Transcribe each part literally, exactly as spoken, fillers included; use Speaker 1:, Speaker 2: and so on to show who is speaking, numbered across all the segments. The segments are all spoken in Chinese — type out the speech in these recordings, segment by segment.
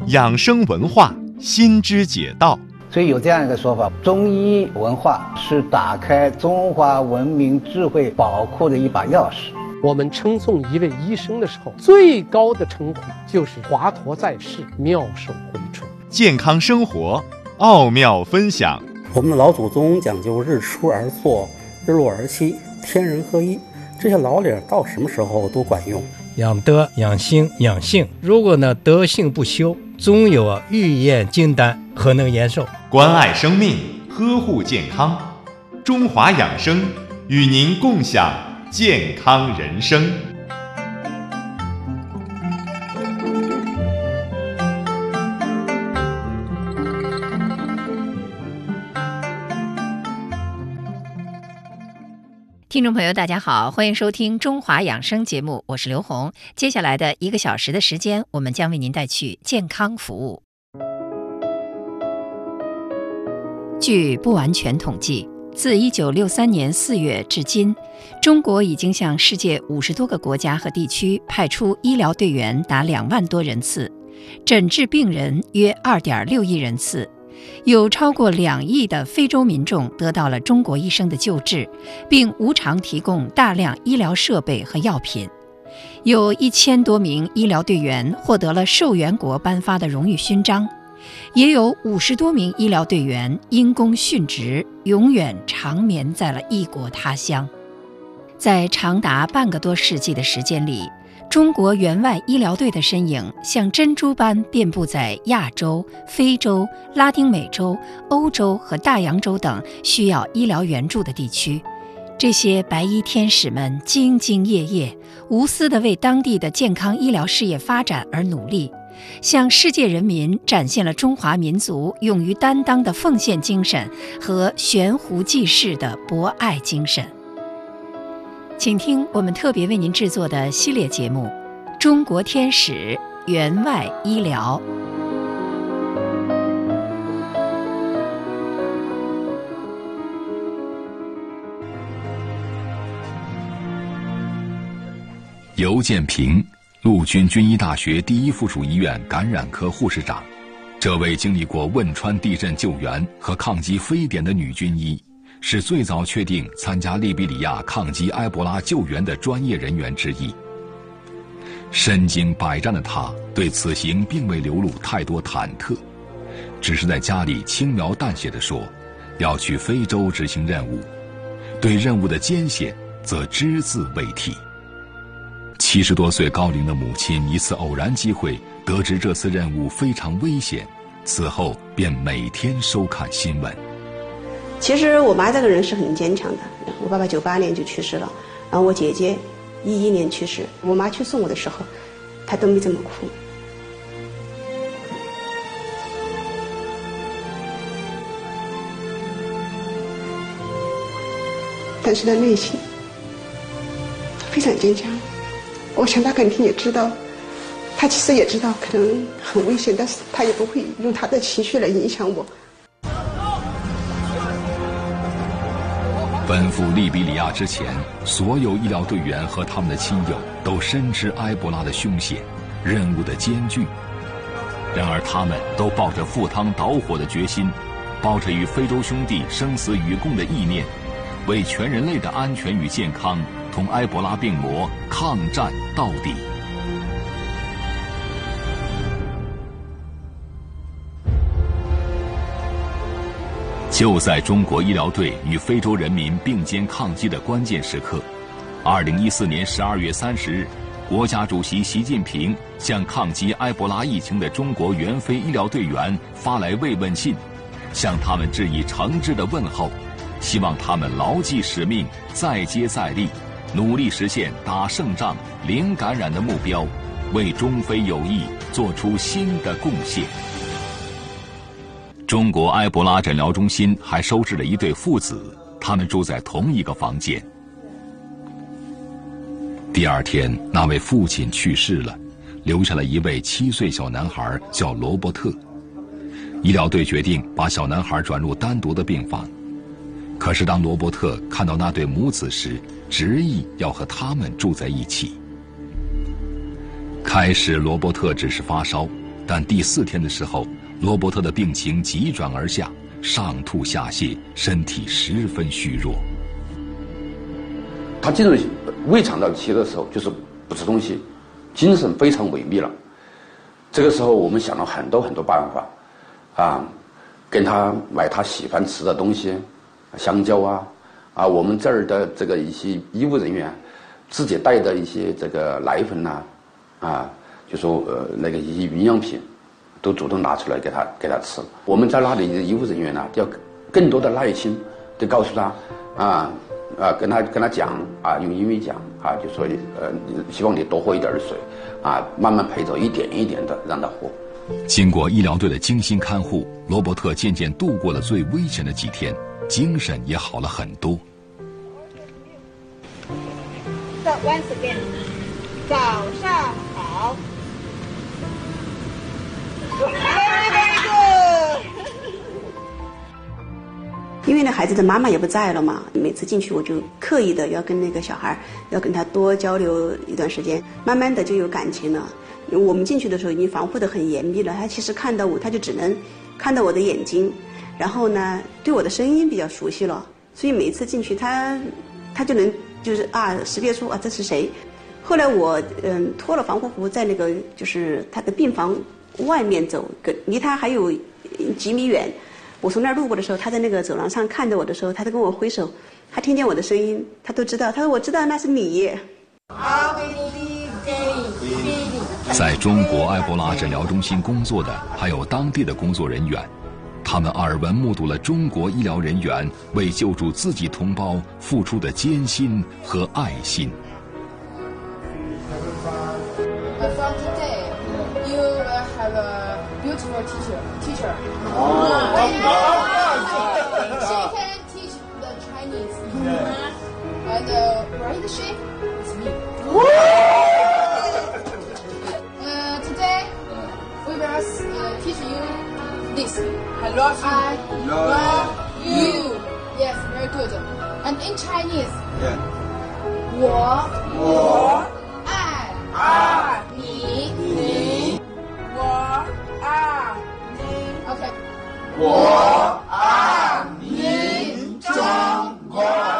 Speaker 1: 养生文化新知解道。
Speaker 2: 所以有这样一个说法，中医文化是打开中华文明智慧宝库的一把钥匙。
Speaker 3: 我们称颂一位医生的时候，最高的称呼就是华佗在世，妙手回春。
Speaker 1: 健康生活奥妙分享。
Speaker 4: 我们的老祖宗讲究日出而作，日落而息，天人合一，这些老理到什么时候都管用。
Speaker 5: 养德、养心、养性，如果呢德性不修，终有啊欲验金丹，何能延寿？
Speaker 1: 关爱生命，呵护健康，中华养生与您共享健康人生。
Speaker 6: 听众朋友大家好，欢迎收听中华养生节目，我是刘红。接下来的一个小时的时间，我们将为您带去健康服务。据不完全统计，自一九六三年四月至今，中国已经向世界五十多个国家和地区派出医疗队员达两万多人次，诊治病人约二点六亿人次。有超过两亿的非洲民众得到了中国医生的救治，并无偿提供大量医疗设备和药品。有一千多名医疗队员获得了受援国颁发的荣誉勋章，也有五十多名医疗队员因公殉职，永远长眠在了异国他乡。在长达半个多世纪的时间里，中国援外医疗队的身影像珍珠般遍布在亚洲、非洲、拉丁美洲、欧洲和大洋洲等需要医疗援助的地区。这些白衣天使们兢兢业业，无私地为当地的健康医疗事业发展而努力，向世界人民展现了中华民族勇于担当的奉献精神和悬壶济世的博爱精神。请听我们特别为您制作的系列节目《中国天使援外医疗》。
Speaker 7: 尤建平，陆军军医大学第一附属医院感染科护士长。这位经历过汶川地震救援和抗击非典的女军医，是最早确定参加利比里亚抗击埃博拉救援的专业人员之一。身经百战的他对此行并未流露太多忐忑，只是在家里轻描淡写地说要去非洲执行任务，对任务的艰险则只字未提。七十多岁高龄的母亲一次偶然机会得知这次任务非常危险，此后便每天收看新闻。
Speaker 8: 其实我妈这个人是很坚强的，我爸爸九八年就去世了，然后我姐姐一一年去世，我妈去送我的时候，她都没这么哭。但是她内心非常坚强，我想她肯定也知道，她其实也知道可能很危险，但是她也不会用她的情绪来影响我。
Speaker 7: 奔赴利比里亚之前，所有医疗队员和他们的亲友都深知埃博拉的凶险，任务的艰巨。然而他们都抱着赴汤蹈火的决心，抱着与非洲兄弟生死与共的意念，为全人类的安全与健康同埃博拉病魔抗战到底。就在中国医疗队与非洲人民并肩抗击的关键时刻，二零一四年十二月三十日，国家主席习近平向抗击埃博拉疫情的中国援非医疗队员发来慰问信，向他们致以诚挚的问候，希望他们牢记使命，再接再厉，努力实现打胜仗、零感染的目标，为中非友谊做出新的贡献。中国埃博拉诊疗中心还收治了一对父子，他们住在同一个房间。第二天，那位父亲去世了，留下了一位七岁小男孩，叫罗伯特。医疗队决定把小男孩转入单独的病房，可是当罗伯特看到那对母子时，执意要和他们住在一起。开始罗伯特只是发烧， 但第四天的时候，罗伯特的病情急转而下，上吐下泻，身体十分虚弱。
Speaker 9: 他进入胃肠道期的时候，就是不吃东西，精神非常萎靡了。这个时候，我们想了很多很多办法，啊，跟他买他喜欢吃的东西，香蕉啊，啊，我们这儿的这个一些医务人员自己带的一些这个奶粉呐、啊，啊，就说呃那个一些营养品，都主动拿出来给他给他吃。我们在那里的医务人员呢，要更多的耐心，得告诉他啊。啊，跟他跟他讲啊，用英语讲啊，就说呃，希望你多喝一点水，啊，慢慢陪着，一点一点的让他喝。
Speaker 7: 经过医疗队的精心看护，罗伯特渐渐度过了最危险的几天，精神也好了很多。
Speaker 10: So once again， 早上好。Very very good。
Speaker 8: 因为那孩子的妈妈也不在了嘛，每次进去我就刻意的要跟那个小孩要跟他多交流一段时间，慢慢的就有感情了。我们进去的时候已经防护的很严密了，他其实看到我，他就只能看到我的眼睛，然后呢对我的声音比较熟悉了，所以每一次进去他他就能就是啊识别出啊这是谁。后来我嗯脱了防护服，在那个就是他的病房外面走，离他还有几米远。我从那儿路过的时候，他在那个走廊上看着我的时候，他都跟我挥手，他听见我的声音，他都知道。他说：“我知道那是你。”
Speaker 7: 在中国埃博拉诊疗中心工作的还有当地的工作人员，他们耳闻目睹了中国医疗人员为救助自己同胞付出的艰辛和爱心。
Speaker 10: From today, you will have a beautiful teacher. Teacher. Oh, she can teach the Chinese. And uh, right shape is me. Uh, today we will uh, teach you this. I love you. I love you. Yes, very good. And in Chinese, yeah. 我我爱爱你你我爱你 OK
Speaker 11: 我爱你中国。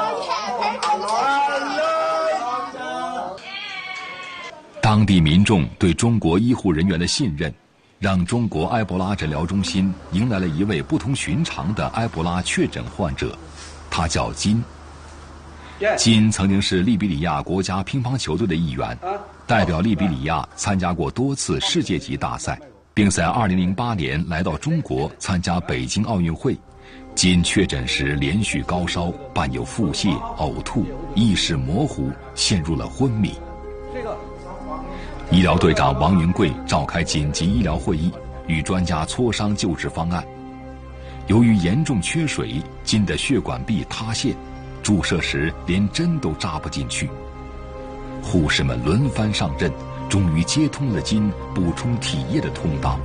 Speaker 7: 当地民众对中国医护人员的信任，让中国埃博拉诊疗中心迎来了一位不同寻常的埃博拉确诊患者，他叫金。金曾经是利比里亚国家乒乓球队的一员，代表利比里亚参加过多次世界级大赛，并在二零零八年来到中国参加北京奥运会。金确诊时连续高烧，伴有腹泻、呕吐，意识模糊，陷入了昏迷。医疗队长王云贵召开紧急医疗会议，与专家磋商救治方案。由于严重缺水，金的血管壁塌陷，注射时连针都扎不进去。护士们轮番上阵，终于接通了金补充体液的通道。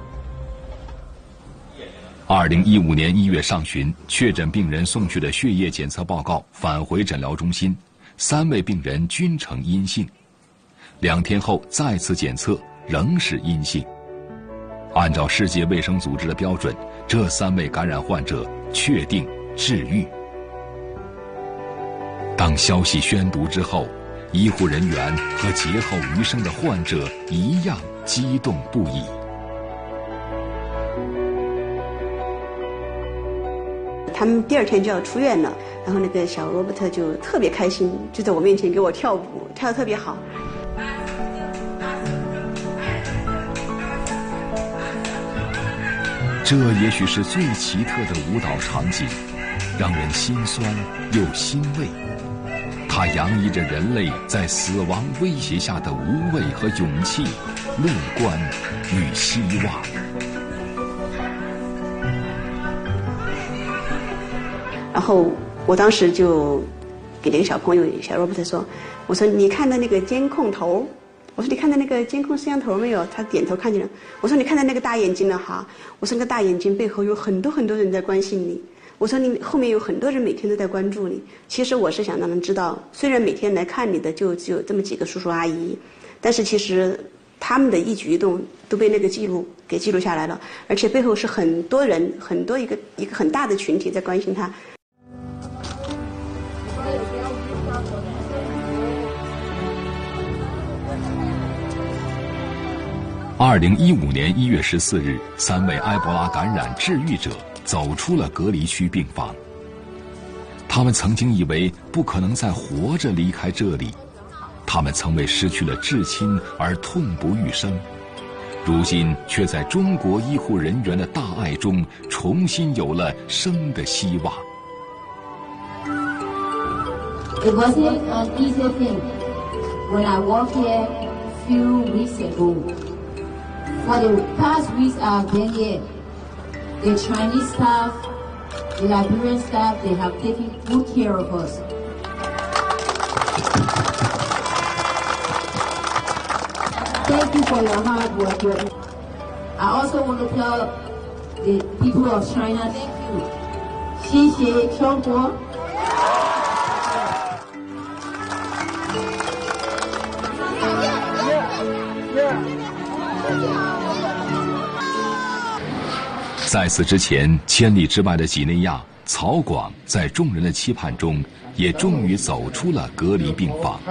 Speaker 7: 二零一五年一月上旬，确诊病人送去的血液检测报告返回诊疗中心，三位病人均呈阴性。两天后再次检测，仍是阴性。按照世界卫生组织的标准，这三位感染患者确定治愈。当消息宣读之后，医护人员和劫后余生的患者一样激动不已。
Speaker 8: 他们第二天就要出院了，然后那个小罗伯特就特别开心，就在我面前给我跳舞，跳得特别好。
Speaker 7: 这也许是最奇特的舞蹈场景，让人心酸又欣慰。它洋溢着人类在死亡威胁下的无畏和勇气、乐观与希望。
Speaker 8: 然后我当时就给那个小朋友小罗伯特说：“我说你看到那个监控头？我说你看到那个监控摄像头没有？”他点头看见了。我说你看到那个大眼睛了哈？我说那个大眼睛背后有很多很多人在关心你。我说你后面有很多人每天都在关注你。其实我是想让人知道，虽然每天来看你的就只有这么几个叔叔阿姨，但是其实他们的一举一动都被那个记录给记录下来了，而且背后是很多人，很多一个一个很大的群体在关心他。
Speaker 7: 二零一五年一月十四日，三位埃博拉感染治愈者走出了隔离区病房。他们曾经以为不可能再活着离开这里，他们曾为失去了至亲而痛不欲生，如今却在中国医护人员的大爱中重新有了生的希望。
Speaker 12: It wasn't an easy thing when I walked here few weeks ago. For the past weeks I've been here, the Chinese staff, the Liberian staff, they have taken good care of us. Thank you for your hard work. I also want to tell the people of China, thank you. 谢谢中国。
Speaker 7: 在此之前，千里之外的几内亚，曹广在众人的期盼中，也终于走出了隔离病房。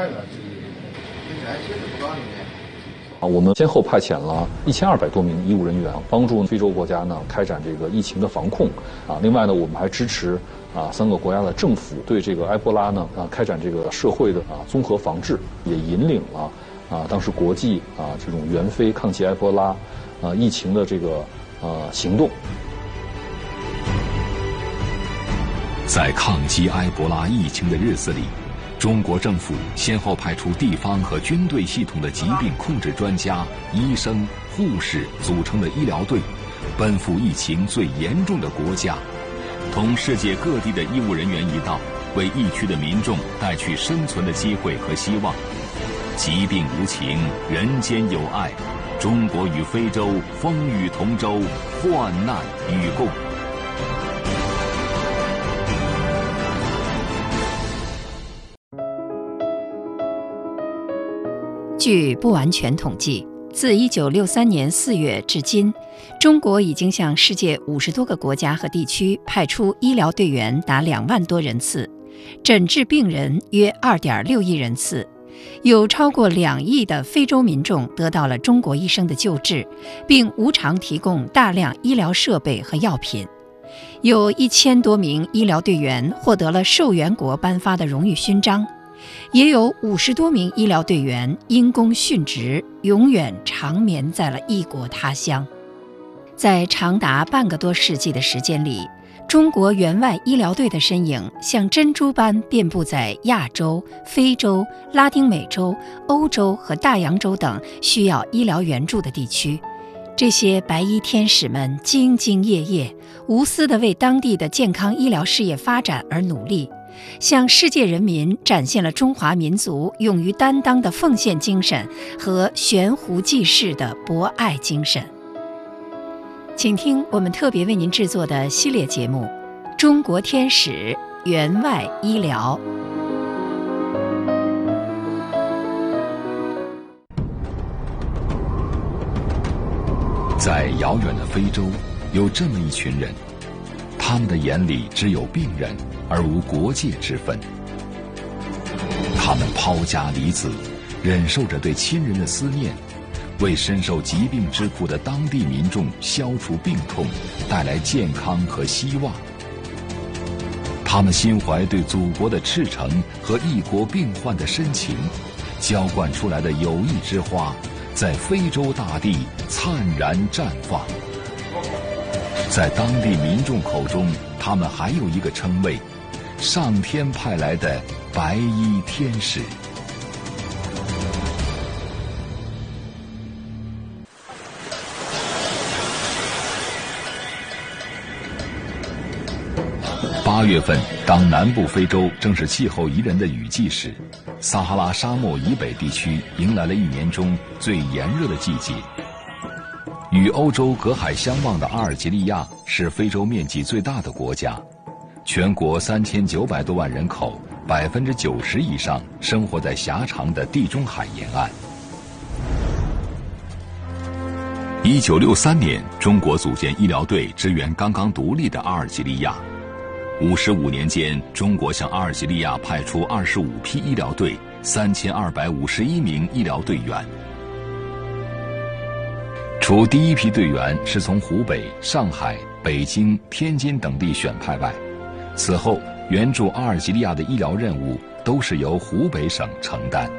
Speaker 13: 啊，我们先后派遣了一千二百多名医务人员，帮助非洲国家呢开展这个疫情的防控。啊，另外呢，我们还支持啊三个国家的政府对这个埃博拉呢啊开展这个社会的啊综合防治，也引领了啊当时国际啊这种援非抗击埃博拉啊疫情的这个。 呃，行动。
Speaker 7: 在抗击埃博拉疫情的日子里，中国政府先后派出地方和军队系统的疾病控制专家、医生、护士组成的医疗队，奔赴疫情最严重的国家，同世界各地的医务人员一道，为疫区的民众带去生存的机会和希望。疾病无情，人间有爱。 中国与非洲风雨同舟，患难与共。
Speaker 6: 据不完全统计，自一九六三年四月至今，中国已经向世界五十多个国家和地区派出医疗队员达两万多人次，诊治病人约二点六亿人次。 有超过两亿的非洲民众得到了中国医生的救治，并无偿提供大量医疗设备和药品。有一千多名医疗队员获得了受援国颁发的荣誉勋章，也有五十多名医疗队员因公殉职，永远长眠在了异国他乡。在长达半个多世纪的时间里， 中国援外医疗队的身影像珍珠般遍布在亚洲、非洲、拉丁美洲、欧洲和大洋洲等需要医疗援助的地区。这些白衣天使们兢兢业业、无私地为当地的健康医疗事业发展而努力，向世界人民展现了中华民族勇于担当的奉献精神和悬壶济世的博爱精神。 请听我们特别为您制作的系列节目《中国天使援外医疗》。
Speaker 7: 在遥远的非洲，有这么一群人，他们的眼里只有病人，而无国界之分。他们抛家离子，忍受着对亲人的思念。 为深受疾病之苦的当地民众消除病痛，带来健康和希望。他们心怀对祖国的赤诚和异国病患的深情，浇灌出来的友谊之花，在非洲大地灿然绽放。在当地民众口中，他们还有一个称谓：上天派来的白衣天使。 八月份，当南部非洲正是气候宜人的雨季时，撒哈拉沙漠以北地区迎来了一年中最炎热的季节。与欧洲隔海相望的阿尔及利亚是非洲面积最大的国家，全国三千九百多万人口，百分之九十以上生活在狭长的地中海沿岸。 一九六三年，中国组建医疗队支援刚刚独立的阿尔及利亚。五十五年间，中国向阿尔及利亚派出二十五批医疗队，三千二百五十一名医疗队员。除第一批队员是从湖北、上海、北京、天津等地选派外，此后援助阿尔及利亚的医疗任务都是由湖北省承担。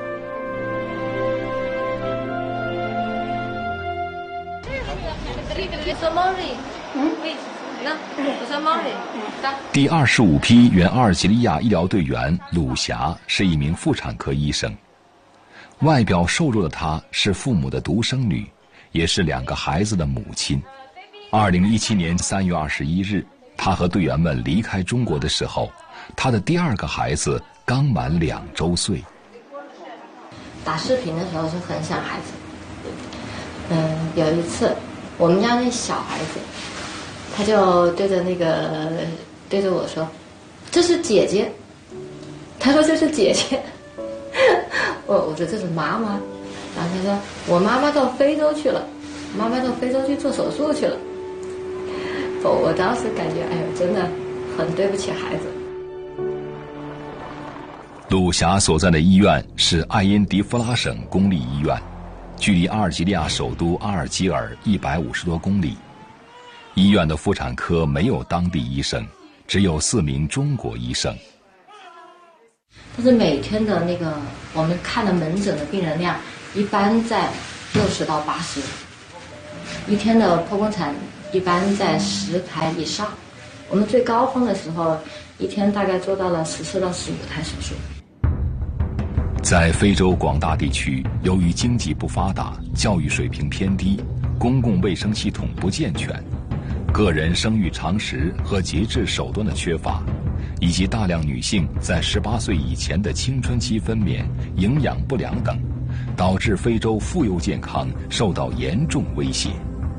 Speaker 7: 第二十五批原阿尔及利亚医疗队员鲁霞是一名妇产科医生，外表瘦弱的她是父母的独生女，也是两个孩子的母亲。二零一七年三月二十一日，她和队员们离开中国的时候，她的第二个孩子刚满两周岁。
Speaker 14: 打视频的时候是很想孩子。嗯，有一次我们家那小孩子，他就对着那个对着我说：“这是姐姐。”他说：“这是姐姐。”我我说：“这是妈妈。”然后他说：“我妈妈到非洲去了，妈妈到非洲去做手术去了。”我我当时感觉，哎呦，真的很对不起孩子。
Speaker 7: 鲁霞所在的医院是艾因迪夫拉省公立医院，距离阿尔及利亚首都阿尔及尔一百五十多公里。医院的妇产科没有当地医生，只有四名中国医生。
Speaker 14: 但是每天的那个我们看的门诊的病人量一般在六十到八十，一天的剖宫产一般在十台以上。我们最高峰的时候，一天大概做到了十四到十五台手术。
Speaker 7: 在非洲广大地区，由于经济不发达、教育水平偏低、公共卫生系统不健全、个人生育常识和节制手段的缺乏，以及大量女性在十八岁以前的青春期分娩、营养不良等，导致非洲妇幼健康受到严重威胁。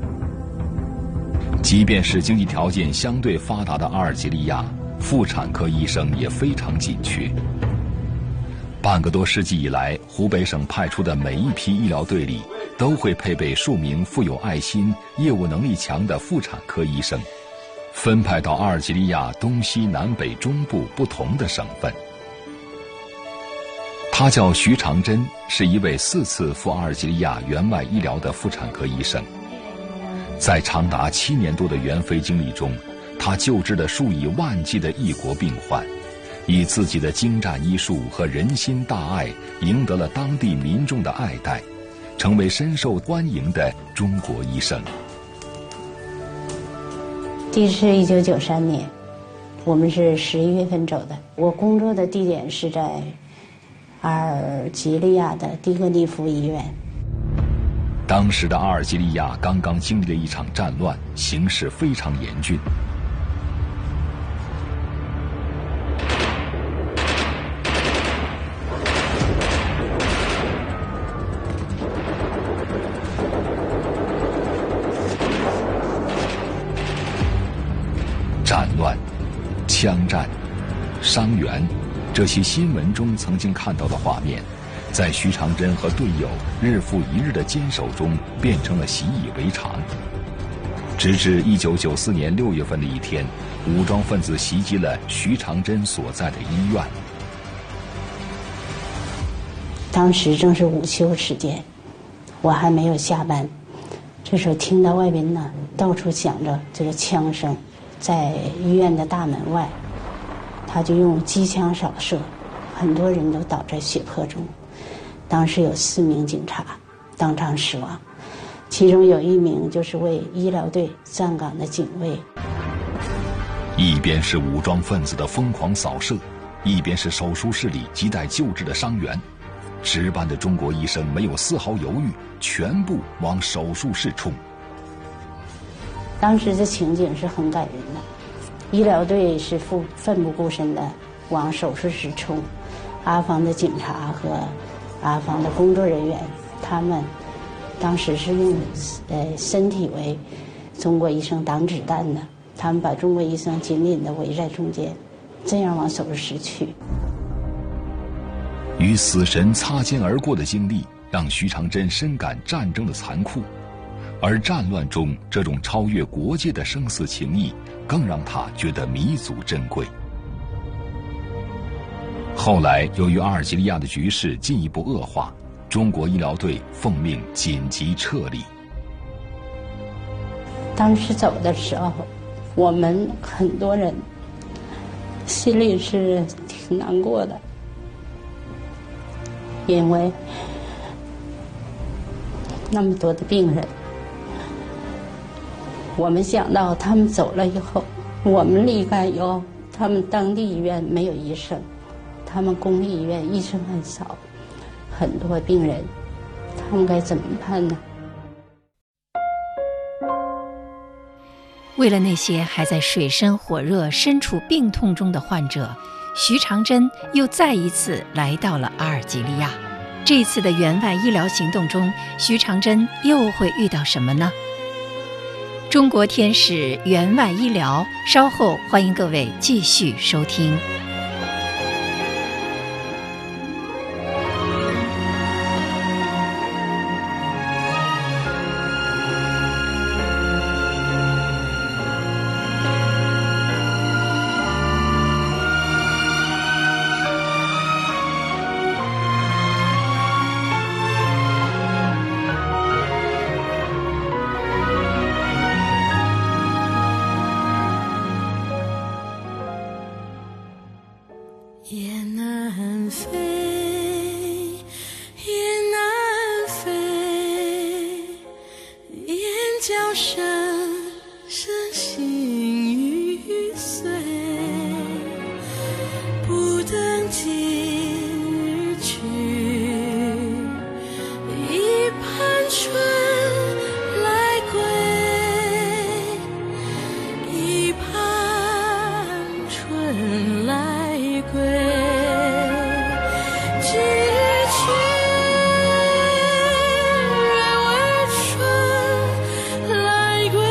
Speaker 7: 即便是经济条件相对发达的阿尔及利亚，妇产科医生也非常紧缺。半个多世纪以来，湖北省派出的每一批医疗队里，都会配备数名富有爱心、业务能力强的妇产科医生，分派到阿尔及利亚东西南北中部不同的省份。他叫徐长珍，是一位四次赴阿尔及利亚援外医疗的妇产科医生。在长达七年多的援非经历中，他救治了数以万计的异国病患，以自己的精湛医术和人心大爱，赢得了当地民众的爱戴，成为深受欢迎的中国医生。
Speaker 15: 这是一九九三年，我们是十一月份走的。我工作的地点是在阿尔及利亚的蒂格尼夫医院。
Speaker 7: 当时的阿尔及利亚刚刚经历了一场战乱，形势非常严峻。战乱、枪战、伤员，这些新闻中曾经看到的画面，在徐长珍和队友日复一日的坚守中变成了习以为常。直至一九九四年六月份的一天，武装分子袭击了徐长珍所在的医院。
Speaker 15: 当时正是午休时间，我还没有下班，这时候听到外边呢到处响着这个枪声，在医院的大门外，他就用机枪扫射，很多人都倒在血泊中。当时有四名警察当场死亡，其中有一名就是为医疗队站岗的警卫。
Speaker 7: 一边是武装分子的疯狂扫射，一边是手术室里亟待救治的伤员。值班的中国医生没有丝毫犹豫，全部往手术室冲。
Speaker 15: 当时这情景是很感人的，医疗队是奋奋不顾身的往手术室冲，阿方的警察和阿方的工作人员，他们当时是用呃身体为中国医生挡子弹的，他们把中国医生紧紧地围在中间，这样往手术室去。
Speaker 7: 与死神擦肩而过的经历，让徐长珍深感战争的残酷。 而战乱中这种超越国界的生死情谊，更让他觉得弥足珍贵。后来，由于阿尔及利亚的局势进一步恶化，中国医疗队奉命紧急撤离。
Speaker 15: 当时走的时候，我们很多人心里是挺难过的，因为那么多的病人，我们想到他们走了以后，我们离开以后，他们当地医院没有医生，他们公立医院医生很少，很多病人，他们该怎么办呢？
Speaker 6: 为了那些还在水深火热、身处病痛中的患者，徐长珍又再一次来到了阿尔及利亚。这次的援外医疗行动中，徐长珍又会遇到什么呢？中国天使援外医疗，稍后欢迎各位继续收听。
Speaker 16: 也难飞，也难飞，眼角深深心欲碎，不等今日去，一盘春来归，一盘春来归。几去人为春来归，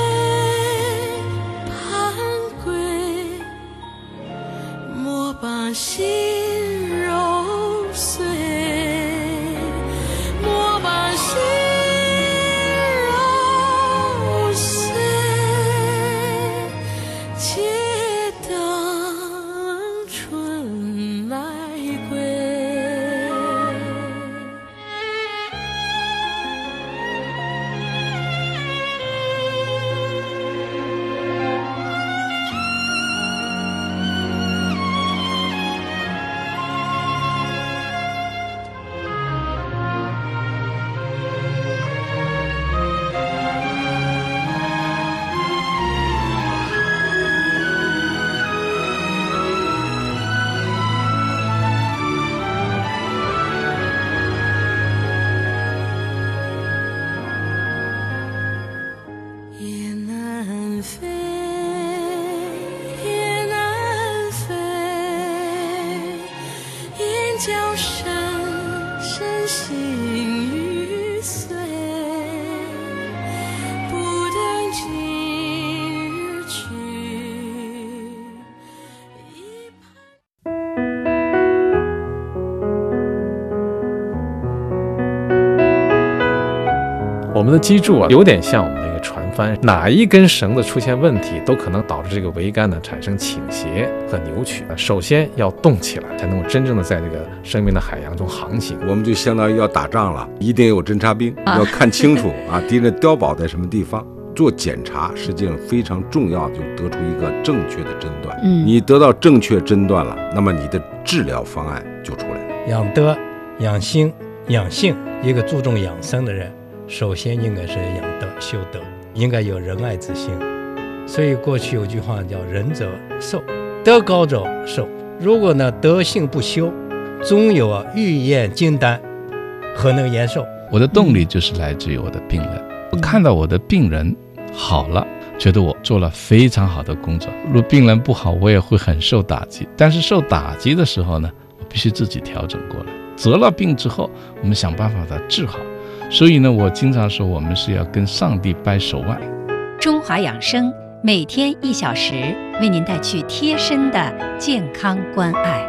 Speaker 16: 盼归，莫把心揉碎，莫把心揉碎，且等春来归。也难飞，也难飞，眼角深深心欲碎，不等今日去。
Speaker 17: 我们的基柱啊，有点像我们那个船帆，哪一根绳子出现问题，都可能导致这个桅杆呢产生倾斜和扭曲。首先要动起来，才能够真正的在这个生命的海洋中航行。
Speaker 18: 我们就相当于要打仗了，一定有侦察兵，
Speaker 6: 啊、
Speaker 18: 要看清楚啊，敌人碉堡在什么地方。做检查实际上非常重要，就得出一个正确的诊断。
Speaker 6: 嗯，
Speaker 18: 你得到正确诊断了，那么你的治疗方案就出来了。
Speaker 5: 养德、养心、养性，一个注重养生的人，首先应该是养德修德，应该有仁爱之心。所以过去有句话叫仁者寿，德高者寿。如果呢德性不修，终有啊欲验金丹，何能延寿？
Speaker 19: 我的动力就是来自于我的病人，我看到我的病人好了，觉得我做了非常好的工作。如果病人不好，我也会很受打击。但是受打击的时候呢，我必须自己调整过来。得了病之后，我们想办法把它治好。所以呢，我经常说，我们是要跟上帝掰手腕。
Speaker 6: 中华养生每天一小时，为您带去贴身的健康关爱。